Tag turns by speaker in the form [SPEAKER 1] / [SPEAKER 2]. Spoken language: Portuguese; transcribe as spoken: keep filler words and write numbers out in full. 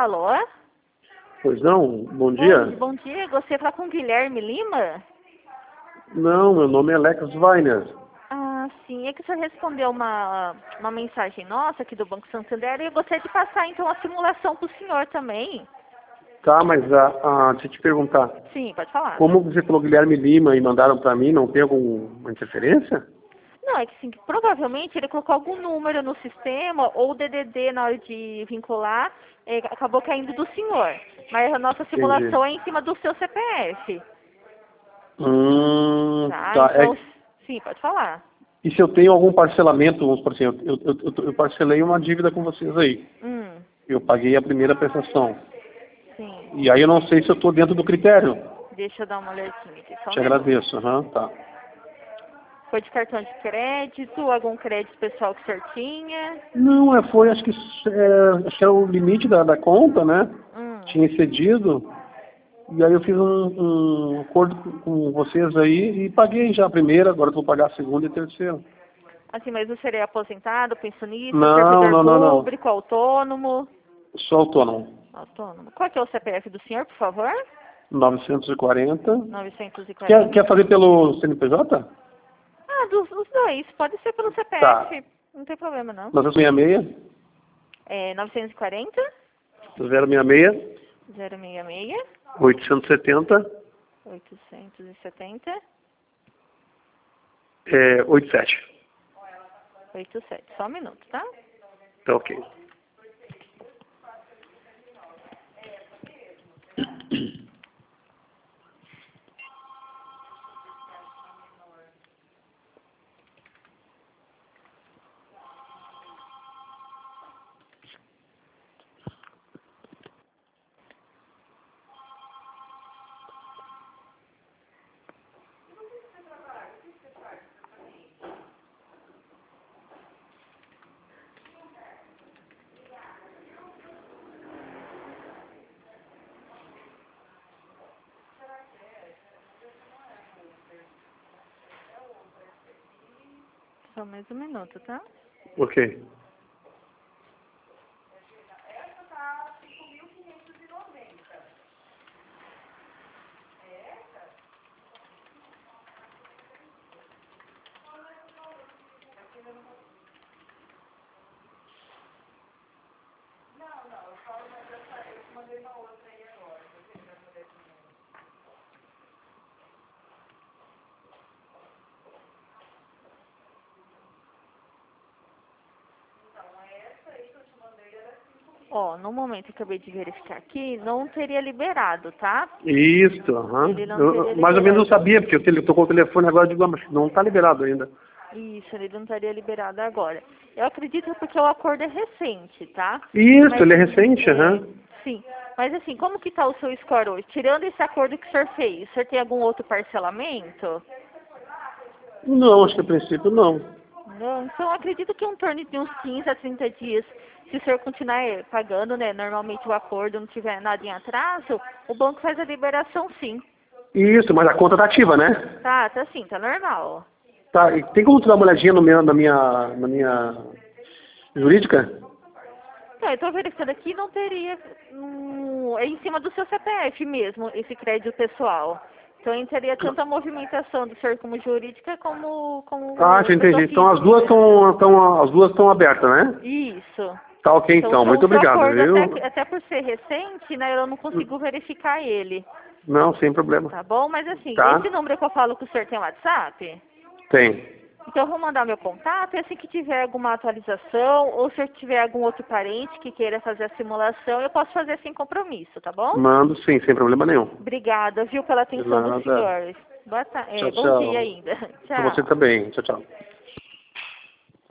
[SPEAKER 1] Alô?
[SPEAKER 2] Pois não, bom dia.
[SPEAKER 1] Bom, bom dia, você fala com o Guilherme Lima?
[SPEAKER 2] Não, meu nome é Alex Weiner.
[SPEAKER 1] Ah, sim, é que o senhor respondeu uma, uma mensagem nossa aqui do Banco Santander e eu gostaria de passar então a simulação para o senhor também.
[SPEAKER 2] Tá, mas ah, ah, deixa eu te perguntar.
[SPEAKER 1] Sim, pode falar.
[SPEAKER 2] Como você falou Guilherme Lima e mandaram pra mim, não tem alguma interferência?
[SPEAKER 1] Não, é que sim, que provavelmente ele colocou algum número no sistema ou o D D D na hora de vincular, eh, acabou caindo do senhor. Mas a nossa simulação
[SPEAKER 2] Entendi.
[SPEAKER 1] é em cima do seu C P F.
[SPEAKER 2] Hum,
[SPEAKER 1] Tá,
[SPEAKER 2] tá.
[SPEAKER 1] então,
[SPEAKER 2] É,
[SPEAKER 1] sim, pode falar.
[SPEAKER 2] e se eu tenho algum parcelamento, vamos por assim, eu, eu, eu, eu parcelei uma dívida com vocês aí.
[SPEAKER 1] Hum,
[SPEAKER 2] Eu paguei a primeira prestação.
[SPEAKER 1] sim.
[SPEAKER 2] E aí eu não sei se eu estou dentro do critério.
[SPEAKER 1] Deixa eu dar uma olhadinha aqui, só um
[SPEAKER 2] Te
[SPEAKER 1] minuto.
[SPEAKER 2] agradeço, aham, tá.
[SPEAKER 1] Foi de cartão de crédito, algum crédito pessoal que o senhor tinha?
[SPEAKER 2] Não, é, foi, acho que, é, acho que era o limite da, da conta, né?
[SPEAKER 1] Hum.
[SPEAKER 2] Tinha excedido. E aí eu fiz um, um acordo com, com vocês aí e paguei já a primeira, agora eu vou pagar a segunda e a terceira.
[SPEAKER 1] Assim, mas você seria aposentado, pensionista,
[SPEAKER 2] Não,
[SPEAKER 1] servidor
[SPEAKER 2] não, não, não.
[SPEAKER 1] público, autônomo?
[SPEAKER 2] Sou autônomo.
[SPEAKER 1] Autônomo. Qual que é o C P F do senhor, por favor?
[SPEAKER 2] novecentos e quarenta.
[SPEAKER 1] novecentos e
[SPEAKER 2] Quer,
[SPEAKER 1] quarenta.
[SPEAKER 2] quer fazer pelo C N P J?
[SPEAKER 1] Ah, dos, dos dois. Pode ser pelo
[SPEAKER 2] Tá.
[SPEAKER 1] C P F. Não tem problema, não.
[SPEAKER 2] novecentos e sessenta e seis,
[SPEAKER 1] É novecentos e quarenta,
[SPEAKER 2] zero seis seis,
[SPEAKER 1] zero seis seis,
[SPEAKER 2] oitocentos e setenta,
[SPEAKER 1] oitocentos e setenta,
[SPEAKER 2] é, oitenta e sete.
[SPEAKER 1] oitenta e sete. Só um minuto, tá?
[SPEAKER 2] Tá ok.
[SPEAKER 1] Só mais um minuto, tá?
[SPEAKER 2] Ok.
[SPEAKER 1] Ó, no momento que eu acabei de verificar aqui, não teria liberado, tá?
[SPEAKER 2] Isso, aham.
[SPEAKER 1] Ele não
[SPEAKER 2] Eu-
[SPEAKER 1] teria
[SPEAKER 2] Mais ou menos eu
[SPEAKER 1] liberado.
[SPEAKER 2] sabia, porque eu tele- tô com o telefone agora, eu digo, ah, mas não está liberado ainda.
[SPEAKER 1] Isso, ele não estaria liberado agora. Eu acredito porque o acordo é recente, tá?
[SPEAKER 2] Isso,
[SPEAKER 1] Mas,
[SPEAKER 2] ele é recente,
[SPEAKER 1] é,
[SPEAKER 2] aham.
[SPEAKER 1] sim. Mas assim, como que tá o seu score hoje? Tirando esse acordo que o senhor fez, o senhor tem algum outro parcelamento?
[SPEAKER 2] Não, acho que a princípio não.
[SPEAKER 1] Não, então eu acredito que em torno de uns quinze a trinta dias, se o senhor continuar eh, pagando, né, normalmente o acordo não tiver nada em atraso, o banco faz a liberação sim.
[SPEAKER 2] Isso, mas a conta tá ativa, né?
[SPEAKER 1] Tá, tá sim, tá normal.
[SPEAKER 2] Tá, e tem como tu dar uma olhadinha no meu, na minha, na minha jurídica?
[SPEAKER 1] Então, eu tô verificando aqui, não teria, hum, é em cima do seu C P F mesmo, esse crédito pessoal. Então, não teria tanta movimentação do senhor como jurídica como, como
[SPEAKER 2] Ah, já
[SPEAKER 1] pessoa
[SPEAKER 2] entendi. Então as duas
[SPEAKER 1] física.
[SPEAKER 2] estão, estão, as duas estão abertas, né?
[SPEAKER 1] Isso.
[SPEAKER 2] Tá ok
[SPEAKER 1] Então,
[SPEAKER 2] então,
[SPEAKER 1] o seu,
[SPEAKER 2] muito
[SPEAKER 1] o seu
[SPEAKER 2] obrigado,
[SPEAKER 1] acordo,
[SPEAKER 2] viu?
[SPEAKER 1] até, até por ser recente, né, eu não consigo verificar ele.
[SPEAKER 2] Não, sem problema.
[SPEAKER 1] Tá bom? Mas assim,
[SPEAKER 2] Tá?
[SPEAKER 1] esse número que eu falo que o senhor tem WhatsApp,
[SPEAKER 2] Tem.
[SPEAKER 1] então eu vou mandar meu contato e assim que tiver alguma atualização, ou se eu tiver algum outro parente que queira fazer a simulação, eu posso fazer sem compromisso, tá bom?
[SPEAKER 2] Mando sim, sem problema nenhum.
[SPEAKER 1] Obrigada, viu, pela
[SPEAKER 2] De
[SPEAKER 1] atenção do
[SPEAKER 2] nada.
[SPEAKER 1] senhor. Boa ta- é,
[SPEAKER 2] Tchau,
[SPEAKER 1] bom dia
[SPEAKER 2] tchau.
[SPEAKER 1] ainda.
[SPEAKER 2] Pra você
[SPEAKER 1] Tchau.
[SPEAKER 2] também. Tchau, tchau.